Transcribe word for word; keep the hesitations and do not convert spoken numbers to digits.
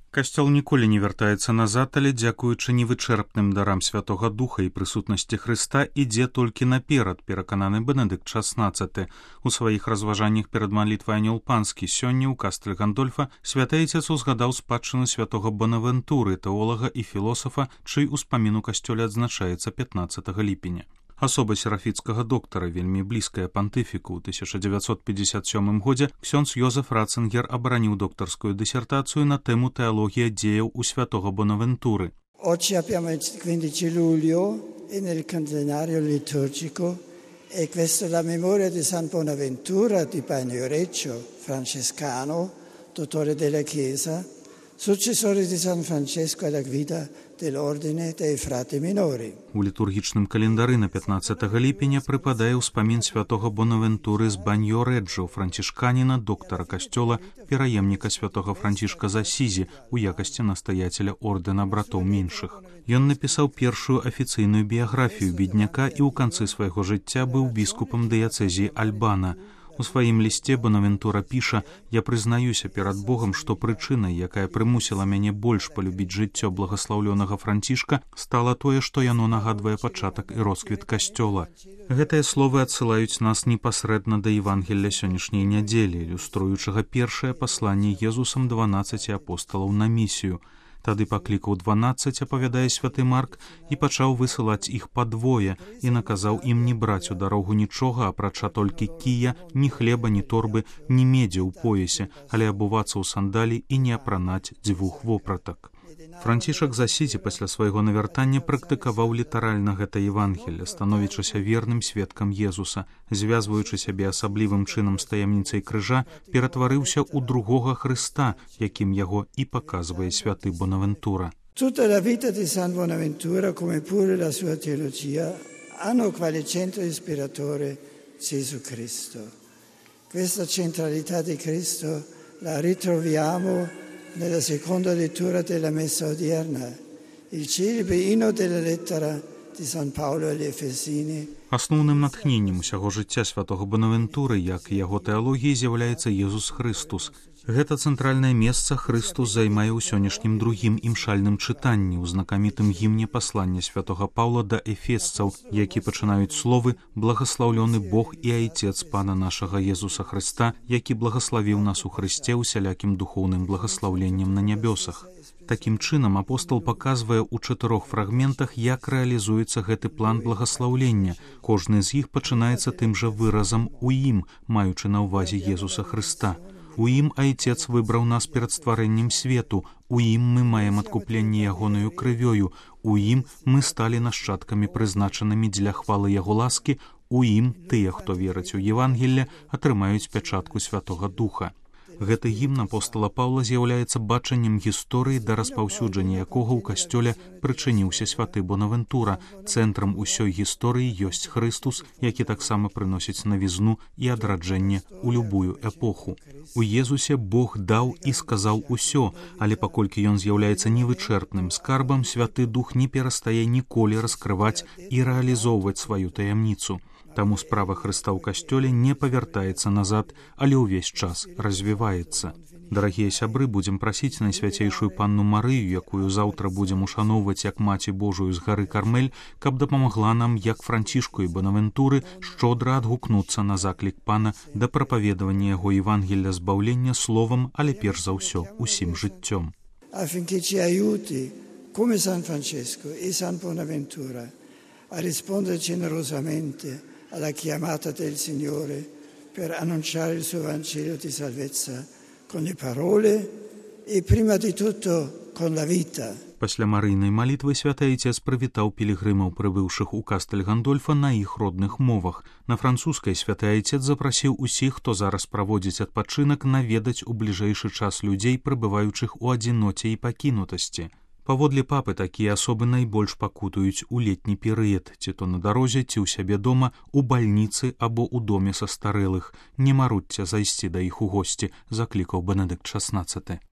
Касцёл ніколі не вяртаецца назад, але дзякуючы невычэрпным дарам Святога Духа і прысутнасці Хрыста ідзе толькі наперад, перакананы Бенедыкт шаснаццаты. У сваіх разважаннях перад малітвай Анёл Панскі сёння ў Кастэль Гандольфа святы айцец узгадаў спадчыну святога Бонавентуры, тэолага і філосафа, чый успамін у касцёле адзначаецца пятнаццатага ліпеня. Асоба серафіцкага доктара, вельмі блізкая пантыфіку, ў тысяча дзевяцьсот пятьдесят сёмым годзе ксёндз Йозеф Ратцингер абараніў доктарскую дысертацыю на тэму тэалогія дзеяў у святога Бонавентуры. Oggi abbiamo il quindici luglio e nel calendario liturgico e questa è la memoria di San Bonaventura di Bagnoregio, francescano, dottore della Chiesa, successore di San Francesco alla guida dell'ordine dei frati minori. У літургічным календары на пятнаццатага ліпеня прыпадае ўспамін святога Бонавентуры з Баньо-Реджо, францішканіна, доктара касцёла, пераемніка святога Францішка з Асізі у якасці настаяцеля ордэна братоў меншых. Ён напісаў першую афіцыйную біяграфію бедняка і ў канцы свайго жыцця быў біскупам дыяцэзіі Альбана. У сваім лісце Бонавентура піша: «Я прызнаюся перад Богам, што прычынай, якая прымусіла мяне больш палюбіць жыццё благаслаўлёнага Францішка, стала тое, што яно нагадвае пачатак і росквіт касцёла». Гэтыя словы адсылаюць нас непасрэдна да Евангелля сённяшняй нядзелі, ілюструючага першае пасланне Езусам дванаццаці апосталаў на місію. Тады паклікаў дванаццаць, апавядае святы Марк, і пачаў высылаць іх падвое і наказаў ім не браць у дарогу нічога, апрача толькі кія, ні хлеба, ні торбы, ні медзі ў поясе, але абувацца ў сандалі і не апранаць дзвюх вопратак. Францішак з Асізі пасля свайго навяртання практыкаваў літаральна гэта Евангелле, становячыся верным сведкам Езуса, звязваючы сябе асаблівым чынам з таямніцай крыжа, ператварыўся ў другога Хрыста, якім яго і паказвае святы Бонавентура. Tutta la vita di San Bonaventura, come pure la sua teologia, hanno quale centro ispiratore Gesù Cristo. Questa centralità di Cristo la ritroviamo nella seconda lettura della messa odierna, il celebre inno della lettera di San Paolo agli Efesini. Асноўным натхненнем усяго жыцця святога Бонавентуры, як і яго тэалогіі, з'яўляецца Езус Хрыстус. Гэта цэнтральнае месца Хрыстус займае ў сённяшнім другім імшальным чытанні, у знакамітым гімне паслання святога Паўла да эфесцаў, які пачынаюць словы «Благаслаўлёны Бог і Айцец Пана нашага Езуса Хрыста, які благаславіў нас у Хрысце усялякім духоўным благаслаўленнем на нябёсах». Такім чынам апостол паказвае ў чатырох фрагментах, як рэалізуецца гэты план благаслаўлення. Кожны з іх пачынаецца тым жа выразам «у ім», маючы на ўвазе Езуса Хрыста. У ім Айцец выбраў нас перад стварэннем свету, у ім мы маем адкупленне ягонаю крывёю, у ім мы сталі нашчадкамі, прызначанымі дзеля хвалы яго ласкі, у ім тыя, хто верыць у Евангелле, атрымаюць пячатку Святога Духа. Гэты гімн апостола Паўла з'яўляецца бачаннем гісторыі, да распаўсюджання якога ў касцёле прычыніўся святы Бонавентура. Цэнтрам усёй гісторыі ёсць Хрыстус, які таксама прыносіць навізну і адраджэнне ў любую эпоху. У Езусе Бог даў і сказаў усё, але паколькі ён з'яўляецца невычэрпным скарбам, святы Дух не перастае ніколі раскрываць і рэалізоўваць сваю таямніцу. Таму справа Хрыста ў касцёле не павяртаецца назад, але ўвесь час развіваецца. Дарагія сябры, будзем прасіць Найсвяцейшую Панну Марыю, якую заўтра будзем ушаноўваць як Маці Божую з гары Кармель, каб дапамагла нам, як Францішку і Бонавентуры, шчодра адгукнуцца на заклік Пана да прапаведавання яго Евангелля збаўлення словам, але перш за ўсё усім жыццём. Affinché ci aiuti, come San Francesco e San Bonaventura, a rispondere generosamente alla chiamata del Signore per annunciare il suo Vangelo di salvezza con le parole e prima di tutto con la vita. Пасля марыйнай малітвы святы айцец прывітаў пілігрымаў, прыбыўшых у Кастэль Гандольфа на іх родных мовах. На французскай святы айцец запрасіў усіх, хто зараз праводзіць адпачынак, наведаць у бліжэйшы час людзей, прыбываючых у адзіноце і пакінутасці. Паводле папы, такія асобы найбольш пакутуюць у летні перыяд, ці то на дарозе, ці ў сябе дома, у бальніцы або ў доме са старэлых. Не марудзьце зайсці да іх у госці, заклікаў Бенедыкт шаснаццаты.